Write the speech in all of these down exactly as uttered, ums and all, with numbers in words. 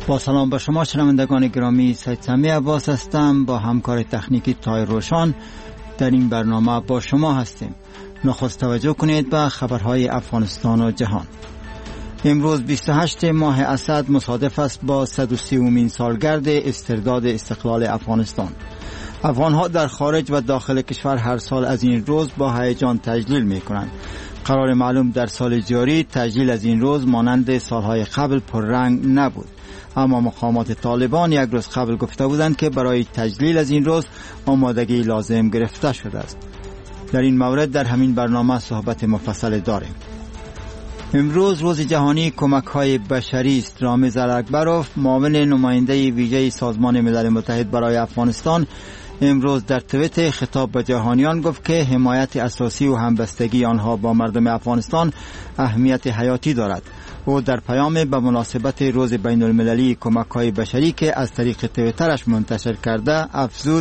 با سلام به شما شنوندگان گرامی، سید سمی عباس هستم. با همکار تکنیکی تای روشان در این برنامه با شما هستیم. نخست توجه کنید به خبرهای افغانستان و جهان. امروز بیست و هشتم ماه اسد مصادف است با صد و سیومین سالگرد استرداد استقلال افغانستان. افغانها در خارج و داخل کشور هر سال از این روز با هیجان تجلیل می کنند. قرار معلوم در سال جاری تجلیل از این روز مانند سالهای قبل پررنگ نبود، اما مقامات طالبان یک روز قبل گفته بودند که برای تجلیل از این روز آمادگی لازم گرفته شده است. در این مورد در همین برنامه صحبت مفصل داریم. امروز روز جهانی کمک‌های بشری است. رامز الاکبروف، معاون نماینده ویژه سازمان ملل متحد برای افغانستان، امروز در توییت خطاب به جهانیان گفت که حمایت اساسی و همبستگی آنها با مردم افغانستان اهمیت حیاتی دارد. او در پیام به مناسبت روز بین المللی کمک‌های بشری که از طریق توییترش منتشر کرده افزود: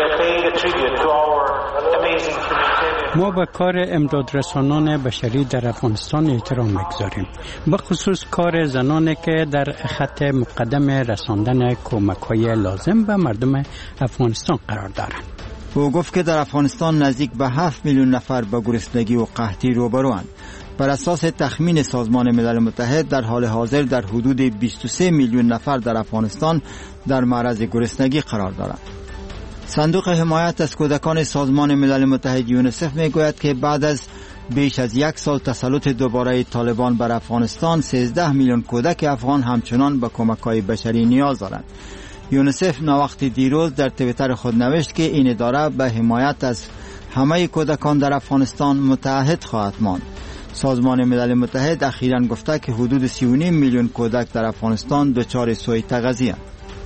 ما به کار امدادرسانان بشری در افغانستان احترام می‌گذاریم، به خصوص کار زنانی که در خط مقدم رساندن کمک‌های لازم به مردم افغانستان قرار دارند. او گفت که در افغانستان نزدیک به هفت میلیون نفر به گرسنگی و قحطی روبروند. بر اساس تخمین سازمان ملل متحد در حال حاضر در حدود بیست و سه میلیون نفر در افغانستان در معرض گرسنگی قرار دارند. صندوق حمایت از کودکان سازمان ملل متحد یونیسف میگوید که بعد از بیش از یک سال تسلط دوباره طالبان بر افغانستان، سیزده میلیون کودک افغان همچنان به کمک‌های بشری نیاز دارند. یونیسف ناوقت دیروز در توییتر خود نوشت که این اداره به حمایت از همه کودکان در افغانستان متعهد خواهد ماند. سازمان ملل متحد اخیراً گفته که حدود سی و نیم میلیون کودک در افغانستان دچار سوء تغذیه‌اند.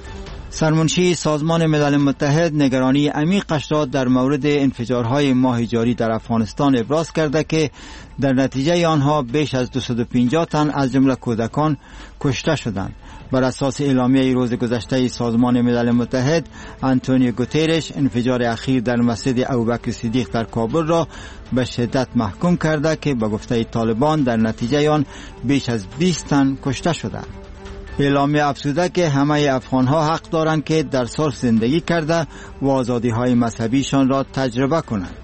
سرمنشی سازمان ملل متحد نگرانی عمیقش را در مورد انفجارهای ماه جاری در افغانستان ابراز کرده که در نتیجه آنها بیش از دویست و پنجاه تن از جمله کودکان کشته شدند. بر اساس اعلامیه روز گذشته سازمان ملل متحد، آنتونیو گوترش انفجار اخیر در مسجد ابوبکر صدیق در کابل را به شدت محکوم کرده که به گفته طالبان در نتیجه آن بیش از بیست تن کشته شدند. اعلامیه افزوده که همه افغانها حق دارند که در صلح زندگی کرده و آزادی‌های مذهبیشان را تجربه کنند.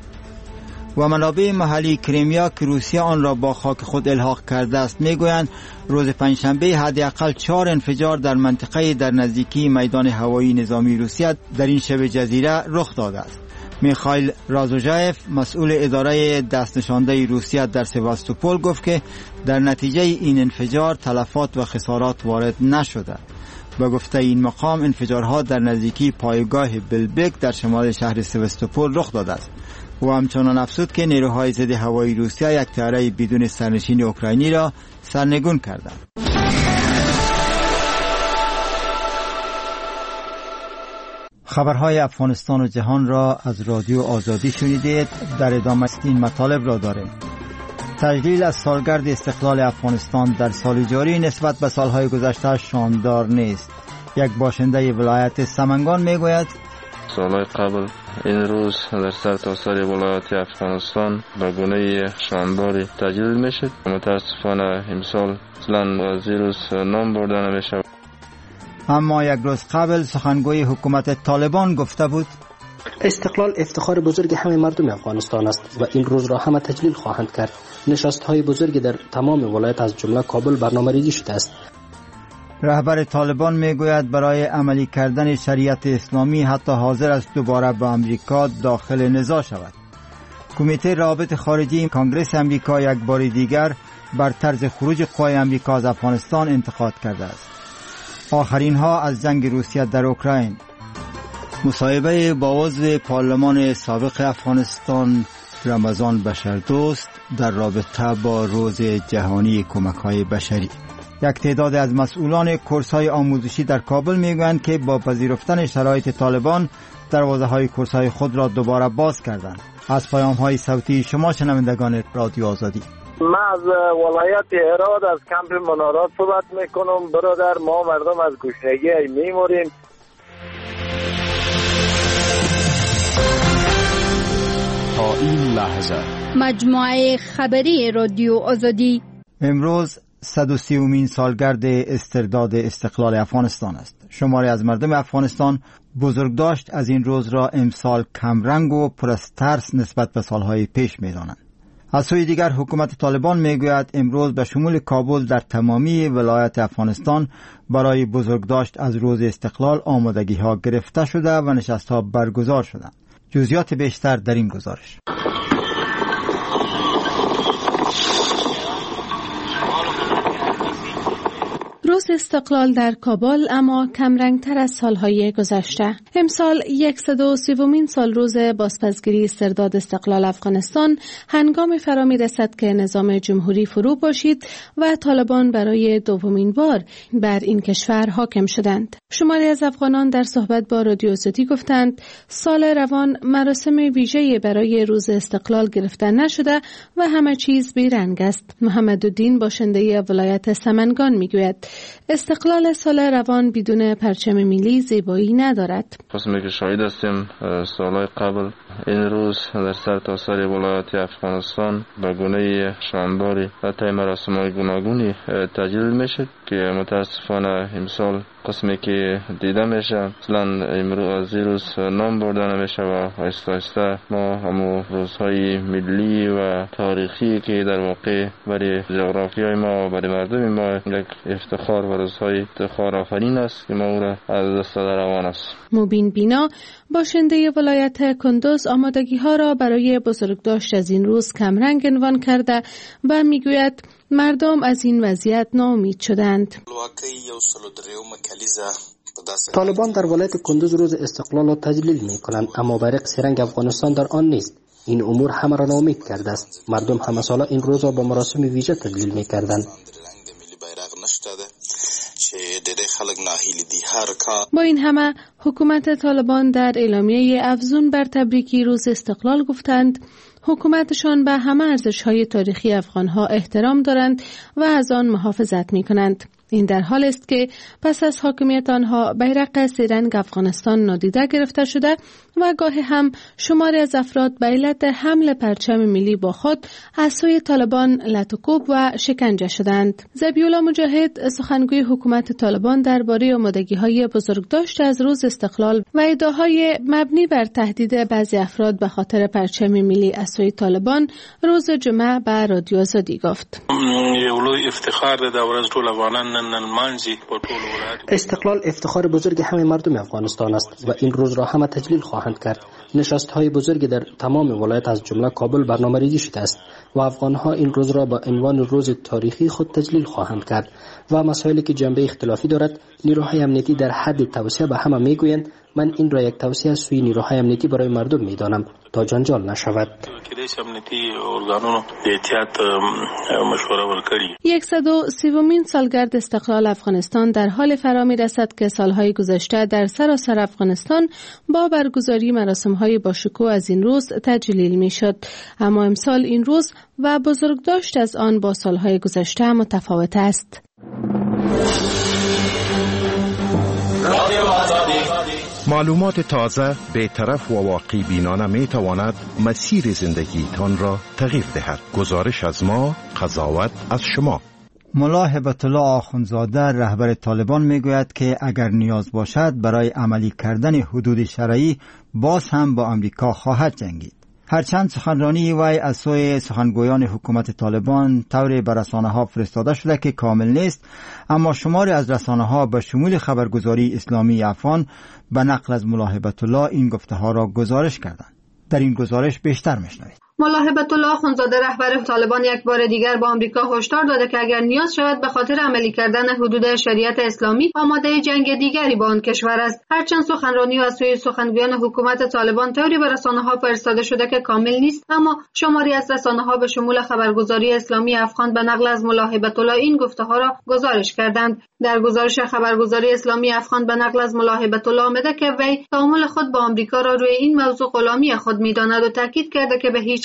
و منابع محلی کریمیا که روسیه آن را با خاک خود الحاق کرده است میگویند روز پنجشنبه حداقل چهار انفجار در منطقه در نزدیکی میدان هوایی نظامی روسیه در این شبه جزیره رخ داده است. میخائیل رازوژایف، مسئول اداره دست نشانده روسیه در سواستوپول، گفت که در نتیجه این انفجار تلفات و خسارات وارد نشده. به گفته این مقام انفجارها در نزدیکی پایگاه بلبک در شمال شهر سواستوپول رخ داده است. و همچنان افزود که نیروهای ضد هوایی روسیه یک طیاره بدون سرنشین اوکراینی را سرنگون کردند. خبرهای افغانستان و جهان را از رادیو آزادی شنیدید. در ادامه این مطالب را داریم. تجلیل از سالگرد استقلال افغانستان در سال جاری نسبت به سالهای گذشته شاندار نیست. یک باشنده ولایت سمنگان میگوید سالهای قبل این روز در سرتاسر ولایت افغانستان به گونه شانداری تجلیل میشد. متاسفانه امسال اصلا از این روز نام برده نمیشه. اما یک روز قبل سخنگوی حکومت طالبان گفته بود استقلال افتخار بزرگ همه مردم افغانستان است و این روز را همه تجلیل خواهند کرد. نشست‌های بزرگی در تمام ولایت از جمله کابل برنامه‌ریزی شده است. رهبر طالبان میگوید برای عملی کردن شریعت اسلامی حتی حاضر است دوباره با امریکا داخل نزاع شود. کمیته روابط خارجی کنگره امریکا یک بار دیگر بر طرز خروج قوای امریکا از افغانستان انتقاد کرده است. آخرین ها از جنگ روسیه در اوکراین. مصاحبه با عضو پارلمان سابق افغانستان رمضان بشردوست در رابطه با روز جهانی کمک‌های بشری. یک تعداد از مسئولان کورس‌های آموزشی در کابل میگویند که با پذیرفتن شرایط طالبان دروازه‌های کورس‌های خود را دوباره باز کردند. از پیام‌های صوتی شما شنوندگان رادیو آزادی. من از ولایت هرات از کمپ منارات صحبت میکنم. برادر، ما مردم از گشنگی میموریم. تا این لحظه مجموعه خبری رادیو آزادی. امروز صد و سیومین سالگرد استرداد استقلال افغانستان است. شماری از مردم افغانستان بزرگداشت از این روز را امسال کمرنگ و پر از ترس نسبت به سالهای پیش می‌دانند. از سوی دیگر حکومت طالبان میگوید امروز به شمول کابل در تمامی ولایت افغانستان برای بزرگداشت از روز استقلال آمادگی ها گرفته شده و نشست ها برگزار شده. جزئیات بیشتر در این گزارش. روز استقلال در کابل اما کمرنگتر از سالهای گذشته. امسال صد و سیومین سال روز بازپسگیری استرداد استقلال افغانستان هنگام فرا می‌رسد که نظام جمهوری فرو باشید و طالبان برای دومین بار بر این کشور حاکم شدند. شماری از افغانان در صحبت با رادیو آزادی گفتند سال روان مراسم ویژه‌ای برای روز استقلال گرفته نشده و همه چیز بیرنگ است. محمدالدین باشنده ولایت سمنگان میگوید استقلال سال روان بدون پرچم ملی زیبایی ندارد. قسمی که شاهد هستیم سالهای قبل این روز در سرتاسر ولایت افغانستان به گونه شانداری و طی مراسم‌های گوناگونی تجلیل میشد که متاسفانه امسال قسمی که دیده میشه مثلا امروز از این روز نام برده نمیشه و آهسته آهسته ما همون روزهای ملی و تاریخی که در واقع برای جغرافیای ما و برای مردم ما یک افتخار و روزهای افتخار آفرین است که ما او را از دست روان است. مبین بینا باشنده ولایت کندوز آمادگی ها را برای بزرگداشت از این روز کمرنگ عنوان کرده و میگوید مردم از این وضعیت ناامید شدند. طالبان در ولایت کندوز روز استقلال را تجلیل می کنند اما برق سرنگ افغانستان در آن نیست. این امور همه را ناامید کرده است. مردم همه ساله این روز را با مراسم ویژه تجلیل می کردند. با این همه حکومت طالبان در اعلامیه افزون بر تبریکی روز استقلال گفتند حکومتشان به همه ارزش‌های تاریخی افغان‌ها احترام دارند و از آن محافظت می‌کنند. این در حال است که پس از حاکمیت آنها بیرق سه‌رنگ افغانستان نادیده گرفته شده و گاهی هم شماری از افراد به علت حمل پرچم ملی با خود از سوی طالبان لطوکوب و شکنجه شدند. ذبیح‌الله مجاهد سخنگوی حکومت طالبان درباره آمادگی‌های بزرگداشت از روز استقلال و ادعاهای مبنی بر تهدید بعضی افراد به خاطر پرچم ملی از سوی طالبان روز جمعه به رادیو آزادی گفت. استقلال افتخار بزرگ همه مردم افغانستان است و این روز را همه تجلیل خواهند کرد. نشست‌های بزرگی در تمام ولایت از جمله کابل برنامه‌ریزی شده است و افغان‌ها این روز را با عنوان روز تاریخی خود تجلیل خواهند کرد و مسائلی که جنبه اختلافی دارد نیروهای امنیتی در حد توصیه به همه میگویند من این را یک توصیه از سوی نیروهای امنیتی برای مردم میدانم تا جنجال نشود. صد و سیومین سالگرد استقلال افغانستان در حال فرا می‌رسد که سالهای گذشته در سراسر افغانستان با برگزاری مراسم‌های باشکوه از این روز تجلیل می‌شد، اما امسال این روز و بزرگداشت از آن با سالهای گذشته متفاوت است. معلومات تازه، بی‌طرف و واقعی بینانه می تواند مسیر زندگیتان را تغییر دهد. گزارش از ما، قضاوت از شما. ملا هبت الله آخوندزاده رهبر طالبان میگوید که اگر نیاز باشد برای عملی کردن حدود شرعی باز هم با امریکا خواهد جنگید. هرچند سخنرانی وی از سوی سخنگویان حکومت طالبان طوری به رسانه‌ها فرستاده شده که کامل نیست، اما شماری از رسانه‌ها به شمول خبرگزاری اسلامی افغان به نقل از ملا هبت الله این گفته‌ها را گزارش کردند. در این گزارش بیشتر میشنوید. ملا هبت الله آخوندزاده رهبر طالبان یک بار دیگر با آمریکا هشدار داده که اگر نیاز شود به خاطر عملی کردن حدود شریعت اسلامی آماده جنگ دیگری با آن کشور است. هرچند سخنرانی از سوی سخنگویان حکومت طالبان طوری به رسانه‌ها فرستاده شده که کامل نیست، اما شماری از رسانه‌ها به شمول خبرگزاری اسلامی افغان به نقل از ملا هبت الله این گفته‌ها را گزارش کردند. در گزارش خبرگزاری اسلامی افغان به نقل از ملا هبت الله آمده که وی تعامل خود با آمریکا را روی این موضوع غلامی خود می‌داند و تاکید کرده که به هیچ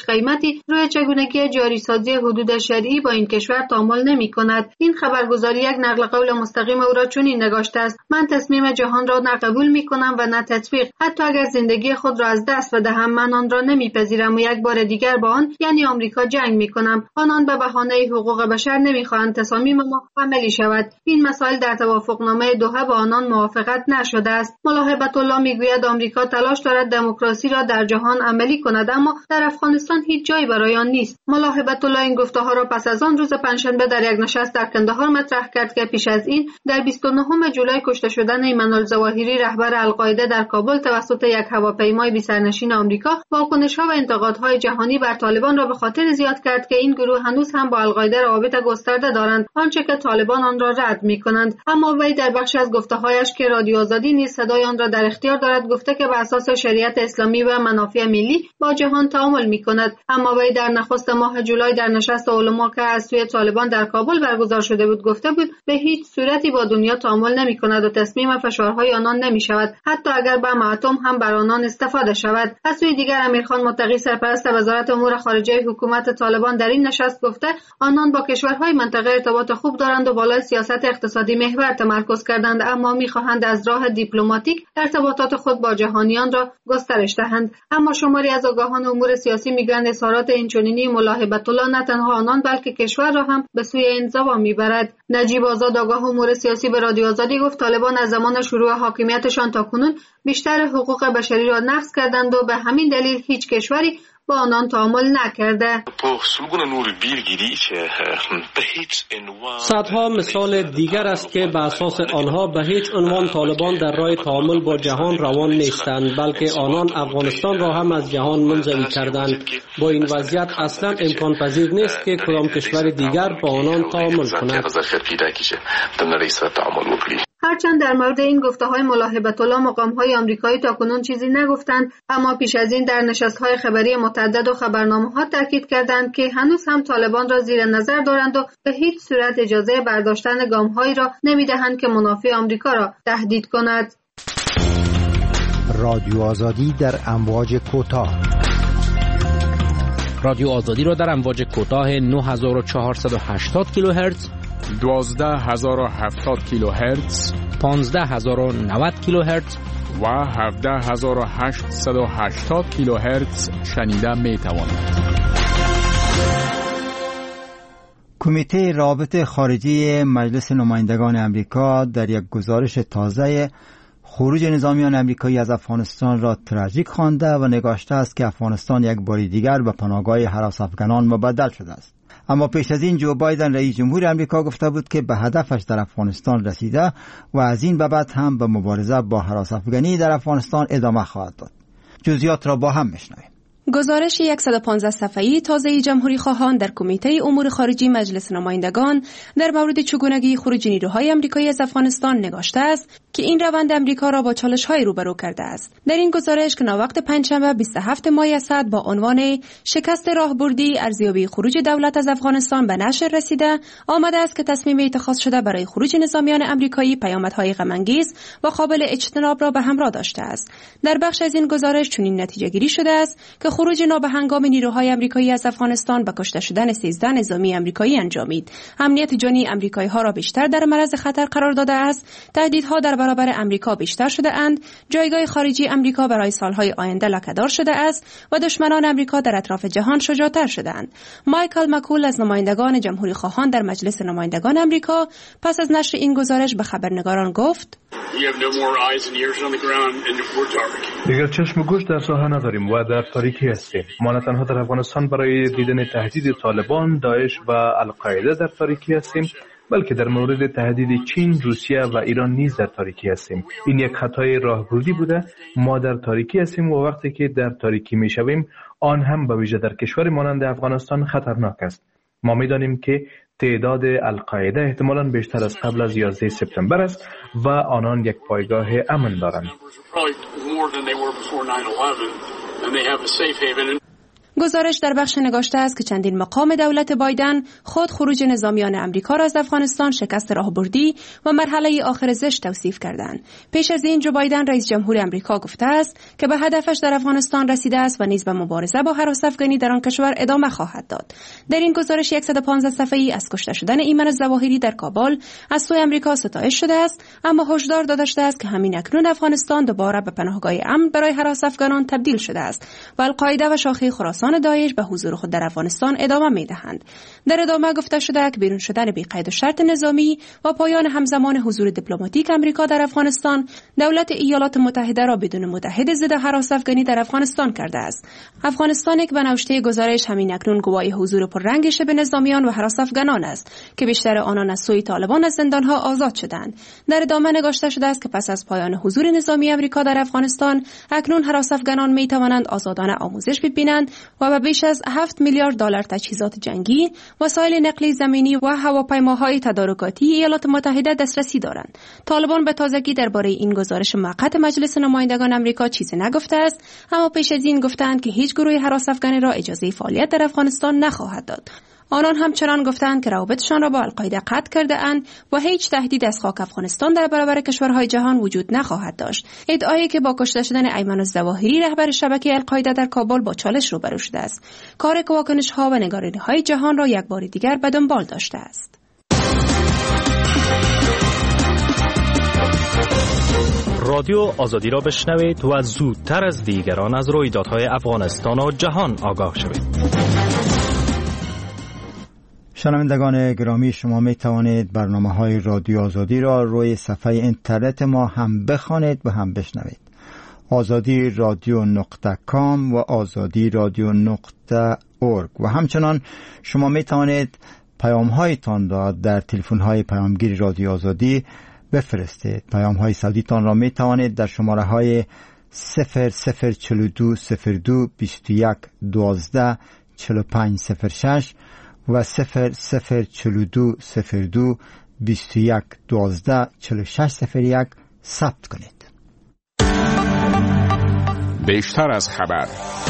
هیچ قیمتی روی چگونگی جاری سازی حدود شرعی با این کشور تأمل نمی‌کند. این خبرگزاری یک نقل قول مستقیم او را چنین نگاشته است: من تصمیم جهان را نه قبول می‌کنم و نه تطبیق. حتی اگر زندگی خود را از دست بدهم من آن را نمی‌پذیرم و یک بار دیگر با آن یعنی آمریکا جنگ می‌کنم. آنان به بهانه حقوق بشر نمی‌خواهند تصامیم ما عملی شود. این مسائل در توافقنامه دوحه با آنان موافقت نشده است. ملا هیبت الله میگوید آمریکا تلاش دارد دموکراسی را در جهان عملی کند اما در افغانستان هیچ جایی برای آن نیست. ملا هیبت الله این گفته‌ها را پس از آن روز پنجشنبه در یک نشست در کندهار مطرح کرد که پیش از این در بیست و نهم جولای کشته شدن ایمان الظواهری رهبر القاعده در کابل توسط یک هواپیمای بی‌سرنشین آمریکا واکنش‌ها و انتقادهای جهانی بر طالبان را به خاطر زیاد کرد که این گروه هنوز هم با القاعده روابط گسترده دارند، آنچه که طالبان آن را رد می‌کنند. اما وی در بخش از گفته‌هایش که رادیو آزادی نیز صدای آن را در اختیار دارد گفته که بر اساس شریعت اسلامی و منافع ملی با جهان تعامل می‌کند. اما وی در نخست ماه جولای در نشست علما که از سوی طالبان در کابل برگزار شده بود گفته بود به هیچ صورتی با دنیا تعامل نمی‌کند و تسلیم فشارهای آنان نمی‌شود، حتی اگر بم اتم هم بر آنان استفاده شود. از سوی دیگر امیرخان متقی سرپرست وزارت امور خارجه حکومت طالبان در این نشست گفته آنان با کشورهای منطقه ارتباط خوب دارند و بالای سیاست اقتصادی محور تمرکز کردند، اما می‌خواهند از راه دیپلماتیک ارتباطات خود با جهانیان را گسترش دهند. اما شماری از آگاهان امور سیاسی میگویند اظهارات اینچنینی ملا هیبت الله نه تنها آنان بلکه کشور را هم به سوی انزوا میبرد. نجیب آزاد آگاه امور سیاسی به رادیو آزادی گفت طالبان از زمان شروع حاکمیتشان تا کنون بیشتر حقوق بشری را نقض کردند و به همین دلیل هیچ کشوری با آنان تعامل نکرده. صدها مثال دیگر است که به اساس آنها به هیچ عنوان طالبان در راه تعامل با جهان روان نیستند، بلکه آنان افغانستان را هم از جهان منزوی کردند. با این وضعیت اصلا امکان پذیر نیست که کدام کشور دیگر با آنان تعامل کند. هرچند در مورد این گفته‌های ملا هیبت الله مقام‌های آمریکایی تاکنون چیزی نگفتند، اما پیش از این در نشست‌های خبری متعدد و خبرنامه‌ها تاکید کردند که هنوز هم طالبان را زیر نظر دارند و به هیچ صورت اجازه برداشتن گام‌هایی را نمی‌دهند که منافع آمریکا را تهدید کند. رادیو آزادی در امواج کوتاه. رادیو آزادی را در امواج کوتاه نه هزار و چهارصد و هشتاد کیلوهرتز، دوازده هزار و هفتاد کیلوهرتز، پانزده هزار و نود کیلوهرتز و هفده هزار و هشتصد و هشتاد کیلوهرتز شنیده می توانید. کمیته روابط خارجی مجلس نمایندگان امریکا در یک گزارش تازه خروج نظامیان امریکایی از افغانستان را تراژیک خوانده و نگاشته است که افغانستان یک بار دیگر به پناهگاه هراس افغانان مبدل شده است. اما پیش از این جو بایدن رئیس جمهور امریکا گفته بود که به هدفش در افغانستان رسیده و از این به بعد هم به مبارزه با هراس افغانی در افغانستان ادامه خواهد داد. جزئیات را با هم میشنویم. گزارش صد و پانزده صفحه‌ای تازه جمهوری خواهان در کمیته امور خارجی مجلس نمایندگان در مورد چگونگی خروج نیروهای آمریکایی از افغانستان نگاشته است که این روند امریکا را با چالش‌های روبرو کرده است. در این گزارش که ناوقت پنجشنبه بیست و هفتم ماه اسد با عنوان شکست راهبردی ارزیابی خروج دولت از افغانستان به نشر رسیده، آمده است که تصمیم اتخاذ شده برای خروج نظامیان آمریکایی پیامدهای غم‌انگیز و قابل اجتناب را به همراه داشته است. در بخش از این گزارش چنین نتیجه گیری شده است که خروج نابهنگام نیروهای آمریکایی از افغانستان به کشته شدن سیزده نظامی آمریکایی انجامید. امنیت جانی آمریکایی‌ها را بیشتر در معرض خطر قرار داده است. تهدیدها در برابر آمریکا بیشتر شده اند. جایگاه خارجی آمریکا برای سالهای آینده لکه‌دار شده است و دشمنان آمریکا در اطراف جهان شجاع‌تر شدند. مایکل مکول از نمایندگان جمهوری خواهان در مجلس نمایندگان آمریکا پس از نشر این گزارش به خبرنگاران گفت: دیگر چشم و گوش در ساحه نداریم و در تاریکی هستیم. ما نه تنها در افغانستان برای دیدن تهدید طالبان، داعش و القاعده در تاریکی هستیم، بلکه در مورد تهدید چین، روسیه و ایران نیز در تاریکی هستیم. این یک خطای راهبردی بوده. ما در تاریکی هستیم و وقتی که در تاریکی میشویم آن هم به ویژه در کشوری مانند افغانستان خطرناک است. ما میدانیم که تعداد القاعده احتمالاً بیشتر از قبل از یازده سپتامبر است و آنان یک پایگاه امن دارند. گزارش در بخش نگاشته است که چندین مقام دولت بایدن خود خروج نظامیان امریکا را از افغانستان شکست راهبردی و مرحله آخر زشت توصیف کردند. پیش از این جو بایدن رئیس جمهور امریکا گفته است که به هدفش در افغانستان رسیده است و نیز به مبارزه با هراس افغانی در آن کشور ادامه خواهد داد. در این گزارش صد و پانزده صفحه‌ای از کشته شدن ایمن الظواهری در کابل از سوی امریکا ستایش شده است، اما هشدار داده شده است که همین اکنون افغانستان دوباره به پناهگاه امن برای هراس افغانان تبدیل شده است و القاعده و شاخه خراسان داعش به حضور خود در افغانستان ادامه می‌دهند. در ادامه گفته شده که بیرون شدن بی قید و شرط نظامی و پایان همزمان حضور دیپلماتیک امریکا در افغانستان دولت ایالات متحده را بدون متحد ضد هراس افغانی در افغانستان کرده است. افغانستان که به نوشته گزارش همین اکنون گواهی حضور پررنگ شبه نظامیان و هراس افغانان است که بیشتر آنان از سوی طالبان از زندانها آزاد شدند. در ادامه نگاشته شده است که پس از پایان حضور نظامی امریکا در افغانستان اکنون هراس افغانان می توانند آزادانه آموزش ببینند و به بیش از هفت میلیارد دلار تجهیزات جنگی، وسایل نقلیه زمینی و هواپیماهای تدارکاتی ایالات متحده دسترسی دارند. طالبان به تازگی درباره این گزارش موقت مجلس نمایندگان آمریکا چیزی نگفته است، اما پیش از این گفتند که هیچ گروه هراس افغانی را اجازه فعالیت در افغانستان نخواهد داد. آنان همچنان گفتند که روابطشان را با القاعده قطع کرده اند و هیچ تهدید از خاک افغانستان در برابر کشورهای جهان وجود نخواهد داشت. ادعایی که با کشته شدن ایمن الظواهری رهبر شبکه القاعده در کابل با چالش روبرو شده است. کار که واکنش‌ها و نگرانی‌های جهان را یک بار دیگر به دنبال داشته است. رادیو آزادی را بشنوید و زودتر از دیگران از رویدادهای افغانستان و جهان آگاه شوید. شنوندگان گرامی، شما می توانید برنامه‌های رادیو آزادی را روی صفحه اینترنت ما هم بخوانید و هم بشنوید. آزادی رادیو نقطه کام و آزادی رادیو نقطه اورگ و همچنان شما می توانید پیام‌هایتان را در تلفن‌های پیامگیر رادیو آزادی بفرستید. پیام‌های صوتیتان را می توانید در شماره‌های صفر صفر چهل و دو صفر دو بیست و یک دوازده چهل و پنج صفر شش و صفر صفر چهل و دو صفر دو بیست و یک دوازده چهل و شش صفر یک ثبت کنید. بیشتر از خبر.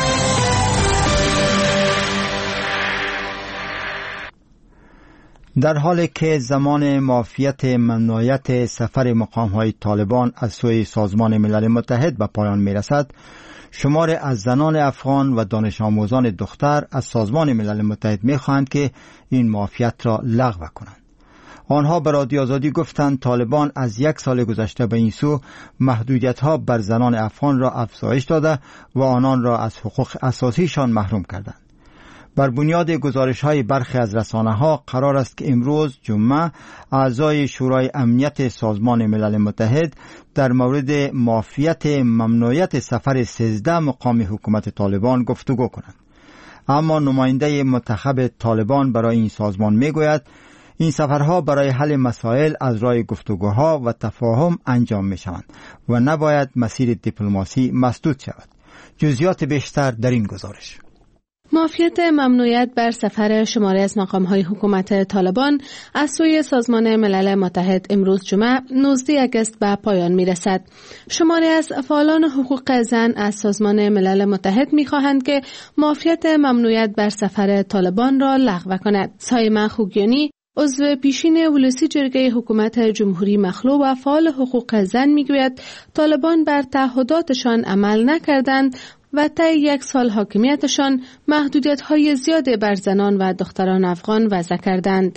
در حالی که زمان معافیت ممنوعیت سفر مقام‌های طالبان از سوی سازمان ملل متحد به پایان می‌رسد، شمار از زنان افغان و دانش آموزان دختر از سازمان ملل متحد می‌خواهند که این معافیت را لغو کنند. آنها به رادیو آزادی گفتند طالبان از یک سال گذشته به این سو محدودیت‌ها بر زنان افغان را افزایش داده و آنان را از حقوق اساسیشان محروم کردند. بر بنیاد گزارش‌های برخی از رسانه‌ها قرار است که امروز جمعه اعضای شورای امنیت سازمان ملل متحد در مورد معافیت ممنوعیت سفر سیزده مقام حکومت طالبان گفتگو کنند. اما نماینده منتخب طالبان برای این سازمان میگوید این سفرها برای حل مسائل از راه گفتگوها و تفاهم انجام می‌شوند و نباید مسیر دیپلماسی مسدود شود. جزئیات بیشتر در این گزارش. معافیت ممنوعیت بر سفر شماری از مقام‌های حکومت طالبان از سوی سازمان ملل متحد امروز جمعه نوزدهم آگوست به پایان می‌رسد. شماری از فعالان حقوق زن از سازمان ملل متحد می‌خواهند که معافیت ممنوعیت بر سفر طالبان را لغو کند. سایمه خوگیانی، عضو پیشین ولسی جرگه حکومت جمهوری مخلوع و فعال حقوق زن میگوید طالبان بر تعهداتشان عمل نکردند و طی یک سال حاکمیتشان محدودیت‌های زیادی بر زنان و دختران افغان وضع کردند.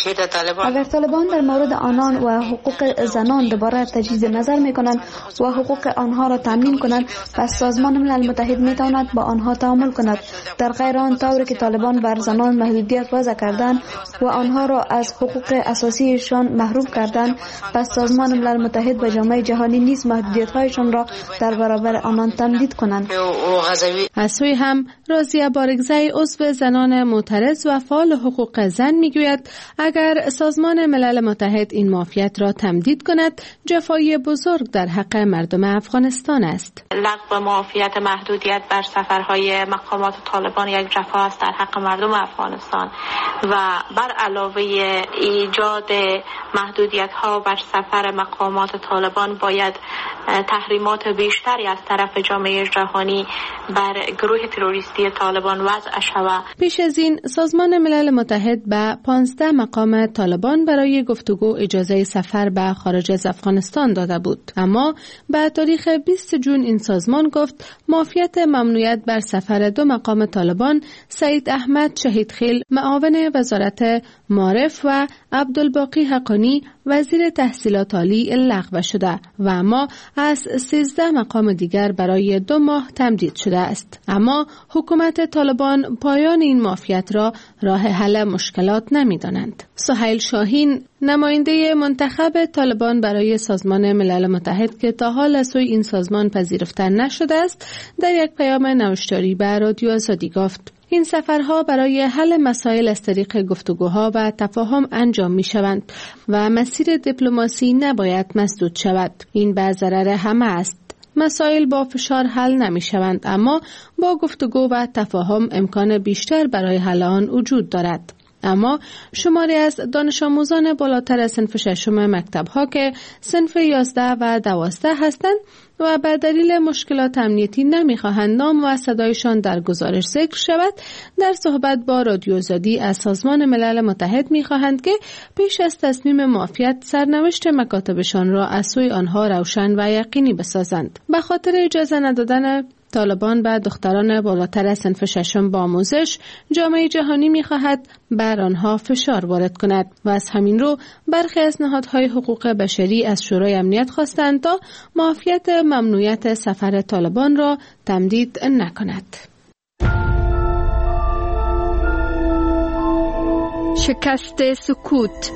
اگر طالبان در مورد آنان و حقوق زنان دوباره تجدید نظر میکنند و حقوق آنها را تامین کنند، پس سازمان ملل متحد میتواند با آنها تعامل کند. در غیر آن طوری که طالبان بر زنان محدودیت وضع کردند و آنها را از حقوق اساسیشان محروم کردند، پس سازمان ملل متحد و جامعه جهانی نیز محدودیت‌هایشان را در برابر آنان تمدید کنند. از سوی هم راضیه بارگزی عضو زنان معترض و فعال حقوق زن میگوید اگر سازمان ملل متحد این معافیت را تمدید کند، جفای بزرگ در حق مردم افغانستان است. لغو معافیت محدودیت بر سفرهای مقامات طالبان یک جفا است در حق مردم افغانستان و بر علاوه ایجاد محدودیت ها بر سفر مقامات طالبان باید تحریمات بیشتری از طرف جامعه جهانی بر گروه تروریستی طالبان وضع شود. پیش از این سازمان ملل متحد به پانزده مقام طالبان برای گفتگو اجازه سفر به خارج از افغانستان داده بود، اما به تاریخ بیست جون این سازمان گفت معافیت ممنوعیت بر سفر دو مقام طالبان سید احمد شهیدخیل معاون وزارت معارف و عبدالباقی حقانی وزیر تحصیلات عالی لغو شده و اما از سیزده مقام دیگر برای دو ماه تمدید شده است. اما حکومت طالبان پایان این معافیت را راه حل مشکلات نمی‌دانند. سهیل شاهین نماینده منتخب طالبان برای سازمان ملل متحد که تا حال از سوی این سازمان پذیرفته نشده است، در یک پیام نوشتاری به رادیو آزادی گفت این سفرها برای حل مسائل از طریق گفتگوها و تفاهم انجام می شوند و مسیر دیپلماسی نباید مسدود شود. این به ضرر همه است. مسائل با فشار حل نمی شوند، اما با گفتگو و تفاهم امکان بیشتر برای حل آن وجود دارد. اما شماری از دانش آموزان بالاتر از صنف ششم مکتب ها که صنف یازده و دوازده هستند و به دلیل مشکلات امنیتی نمیخواهند نام و صدایشان در گزارش ذکر شود، در صحبت با رادیو آزادی از سازمان ملل متحد میخواهند که پیش از تصمیم معافیت سرنوشت مکاتبشان را از سوی آنها روشن و یقینی بسازند. به خاطر اجازه ندادن طالبان به دختران بالاتر از صنف ششم با آموزش، جامعه جهانی می‌خواهد بر آنها فشار وارد کند و از همین رو برخی از نهادهای حقوق بشری از شورای امنیت خواستند تا معافیت ممنوعیت سفر طالبان را تمدید نکند. شکست سکوت.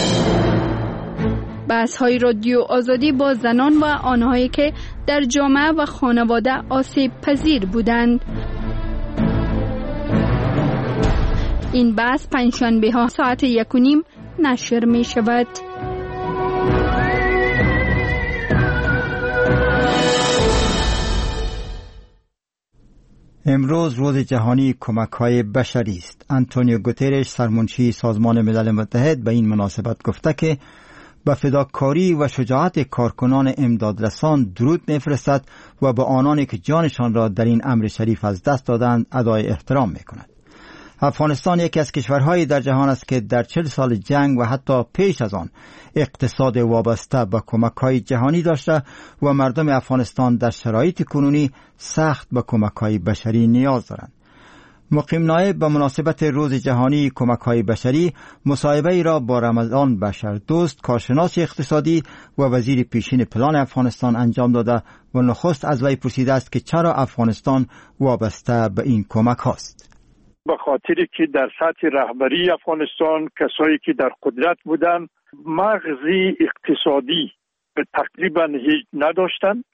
بحث‌های رادیو آزادی با زنان و آنهایی که در جامعه و خانواده آسیب پذیر بودند. این بحث پنجشنبه ها ساعت یک و نیم نشر می شود. امروز روز جهانی کمک‌های بشری است. آنتونیو گوترش سرمنشی سازمان ملل متحد به این مناسبت گفته که به فداکاری و شجاعت کارکنان امدادرسان درود می‌فرستد و به آنانی که جانشان را در این امر شریف از دست دادند ادای احترام می‌کند. افغانستان یکی از کشورهایی در جهان است که در چهل سال جنگ و حتی پیش از آن اقتصاد وابسته به کمک‌های جهانی داشته و مردم افغانستان در شرایط کنونی سخت به کمک‌های بشری نیاز دارند. مقیم نایب به مناسبت روز جهانی کمک‌های بشری مصاحبه‌ای را با رمضان بشردوست، کارشناس اقتصادی و وزیر پیشین پلان افغانستان انجام داده و نخست از وی پرسیده است که چرا افغانستان وابسته به این کمک هاست. به خاطری که در سطح رهبری افغانستان کسایی که در قدرت بودند مغزی اقتصادی تقریبا هیچ نداشتند.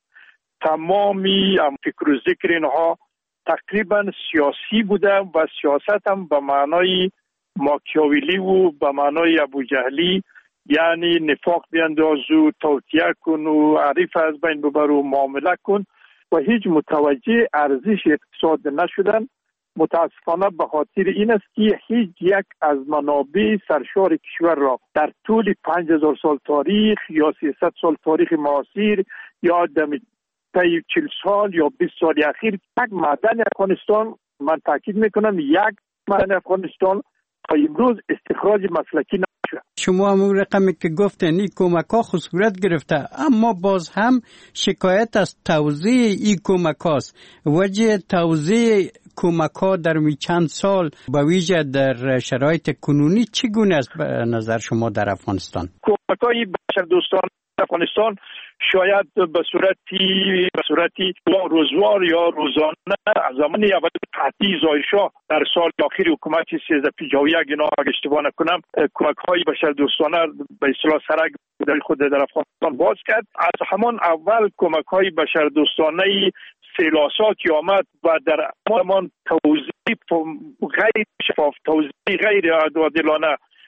تمامی فکر و ذکر اینها تقریبا سیاسی بوده و سیاست هم به معنای ماکیاویلی و به معنای ابوجهلی، یعنی نفاق بینداز و توطئه کن و عریف از بین ببر و معامله کن و هیچ متوجه ارزش اقتصاد نشدن. متاسفانه به خاطر این است که هیچ یک از منابع سرشار کشور را در طول پنج هزار سال تاریخ یا سیصد سال تاریخ معاصر یا دم طی چهل سال یا بیست سال اخیر یک معدن افغانستان، من تاکید میکنم یک معدن افغانستان تا امروز استخراج مسلکی نشده. شما همون رقمی که گفتن این کمک ها صورت گرفته، اما باز هم شکایت از توزیع این کمک هاست. وجه توزیع کمک ها در می چند سال با ویژه در شرایط کنونی چگونه است به نظر شما در افغانستان؟ کمک های بشردوستان افغانستان شاید به صورتی به صورتی روزوار یا روزانه از زمان اول قحطی زایشاه در سال اخیر حکومت سیزده پیجاوی اگه نه اشتباه نکنم کمک های بشردوستانه به اصطلاح سرک در خود در افغانستان باز کرد. از همان اول کمک های بشردوستانه سیلاساتی آمد و در همان توزیع غیر شفاف، توزیع غیر عادلانه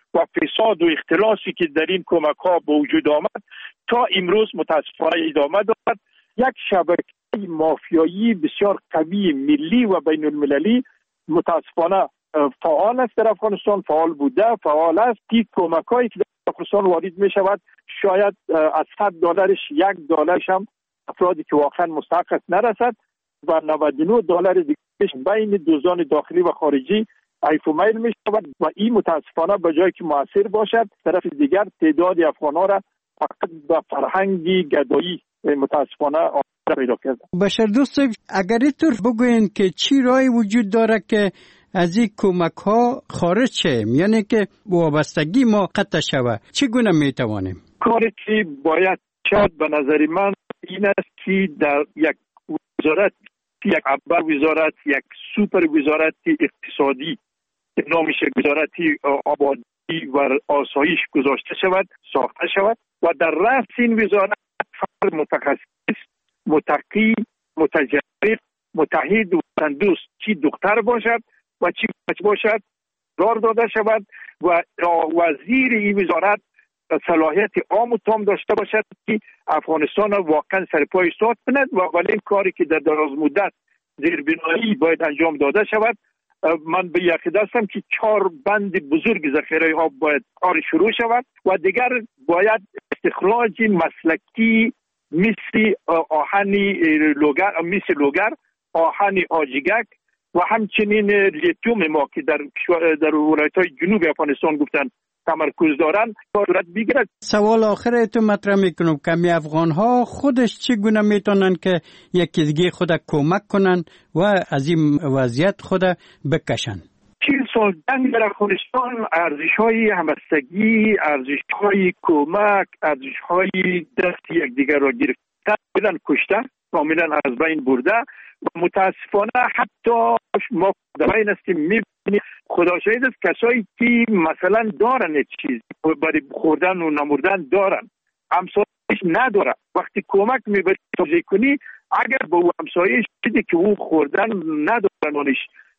و فساد و اختلاسی که در این کمک ها به وجود آمد تا امروز متاسفانه ادامه دارد. یک شبکه مافیایی بسیار قوی ملی و بین المللی متاسفانه فعال است در افغانستان، فعال بوده، فعال است. که کمک هایی که در افغانستان وارد می شود شاید از صد دلارش یک دلارش هم افرادی که واقعا مستحق است نرسد و نود و نه دلار دیگه بین دوزان داخلی و خارجی ایف و میل می شود و این متاسفانه به جای که موثر باشد طرف دیگر تعداد افغان ها را فقط به فرهنگی گدایی متاسفانه پیدا کرده. بشر دوست، اگر اینطور بگوین که چی راهی وجود داره که از این کمک ها خارج شه، یعنی که وابستگی ما قطع شود، چگونه میتوانیم؟ کاری که باید شد به نظر من این است که در یک وزارت، یک ابر وزارت، یک سوپر وزارت اقتصادی که نامش وزارتی آبادی و آسایش گذاشته شود، ساخته شود و در رأس این وزارت فرد متخصص، متقی، متجرب، متحد و وطندوست چی دختر باشد و چی بچ باشد قرار داده شود و وزیر این وزارت صلاحیت عام و تام داشته باشد که افغانستان واقعا سرپای ایستاد کند و ولی کاری که در دراز مدت زیربنایی باید انجام داده شود. من به یقین هستم که چهار بند بزرگ ذخیره آب باید کار شروع شود و دیگر باید استخراج مسلکی مثل آهن لوگر، مثل لوگر، آهن آجیگک و همچنین لیتیوم ما که در در ولایت‌های جنوب افغانستان گفتن تمرکز دارن صورت بگیرد. سوال آخر تو مطرح میکنم که می افغان ها خودش چگونه میتونن که یکی دیگه خود کمک کنن و از این وضعیت خود بکشن؟ چهل سال جنگ در افغانستان ارزش‌های همبستگی، ارزش‌های کمک، ارزش‌های دست یکدیگر را گرفته بدن کشته، کاملا از بین برده و متاسفانه حتی ما در بین هستیم می‌بینیم خدا شاهد است کسایی که مثلا دارن چیز برای خوردن و نمردن دارن همسایش نداره، وقتی کمک میبری توضیح کنی اگر به او همسایش چیزی که او خوردن ندارن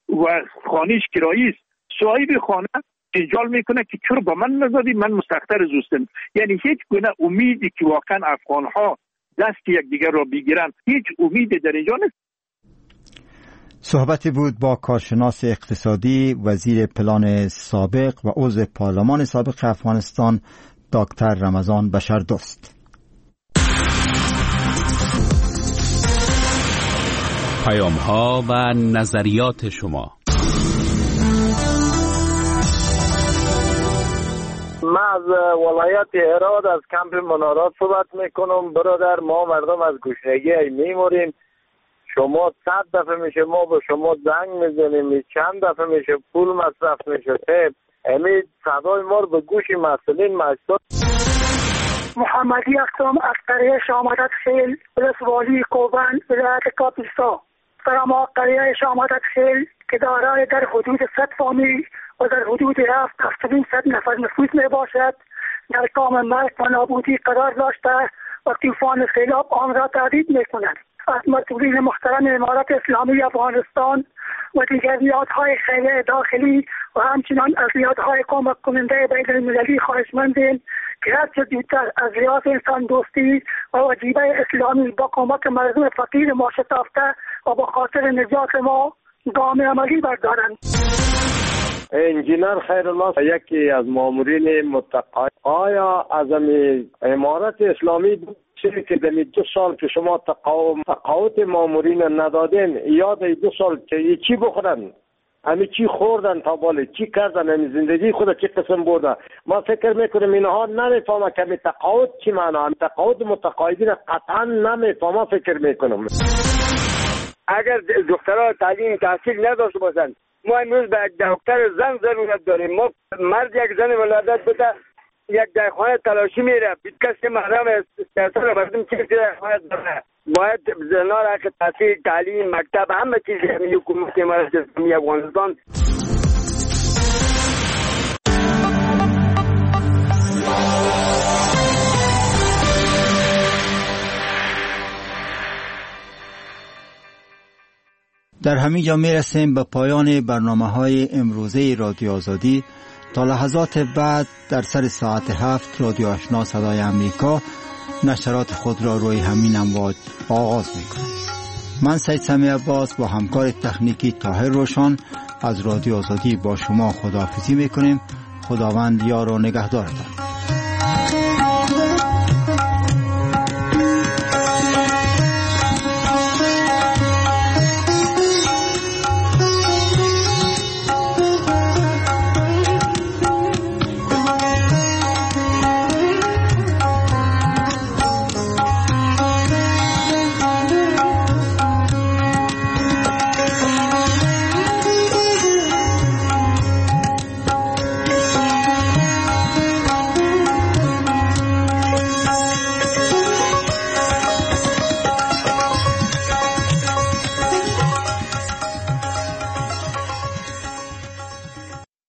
و خانهش کرایی است، صاحب خانه جنجال میکنه که چرا با من نزدی، من مستحق‌تر زوستم. یعنی هیچ گونه امیدی که واقعا افغان ها دست یکدیگر را بگیرن هیچ امیدی در اینجا نیست. صحبتی بود با کارشناس اقتصادی، وزیر پلان سابق و عضو پارلمان سابق افغانستان دکتر رمضان بشردوست. پیام ها و نظریات شما. من از ولایت هرات از کمپ منارات صحبت میکنم. برادر، ما مردم از گشنگی میموریم. شما صد دفعه میشه ما به شما زنگ میزنیم، چند دفعه میشه پول مصرف میشه. امید صدای ما رو به گوش مسئولین مجلس. محمدی اکرم از قریه شامدت خیل، ولسوالی کوبن، ولایت کاپیستا. فرما قریه شامدت خیل که دارای در حدود صد فامیل و در حدود هفت هفتاد صد نفر نفوذ می باشد، در کام مرگ و نابودی قرار داشته و طوفان سیلاب آن را تهدید می کند. از مسئولین محترم امارت اسلامی افغانستان و دیگر نهادهای خیریه داخلی و همچنان از نهادهای کمک کننده بین المللی خواهشمندیم که هرچه زودتر از ریاض انسان دوستی و وجیبه اسلامی با کمک مردم فقیر ما شتافته و با خاطر نجات ما گام عملی بردارند. انجینر خیرالله، یکی از مامورین متقاعد، آیا از امارت اسلامی چیزی که در دو سال که شما تقاعد مامورین ندادین، یاد دو سال که چی بخورن، همین چی خوردن تا بالا، چی کردن، همین زندگی خود چی قسم بوده. ما فکر میکنیم اینها نمیفهمه که تقاعد چی معنی، تقاعد متقاعدین قطعا نمیفهمه. فکر میکنم اگر دخترها تعلیم تحصیل نداشته باشن، ما امروز به یک دکتر زن ضرورت داریم. ما مرد یک زن ولادت بده یک دهخانه تلاشی میره، بیت کسی محرم است را بردیم چیزی دهخانه داره. باید زنها را که تحصیل، تعلیم، مکتب، همه چیزی همی حکومت امارت اسلامی افغانستان. در همین جا میرسیم به پایان برنامه های امروزه رادیو آزادی. تا لحظات بعد در سر ساعت هفت رادیو آشنا صدای امریکا نشرات خود را روی همین امواج آغاز می‌کند. من سید سمی عباس با همکار تکنیکی طاهر روشن از رادیو آزادی با شما خداحافظی می‌کنیم. خداوند یار و نگهدارتان.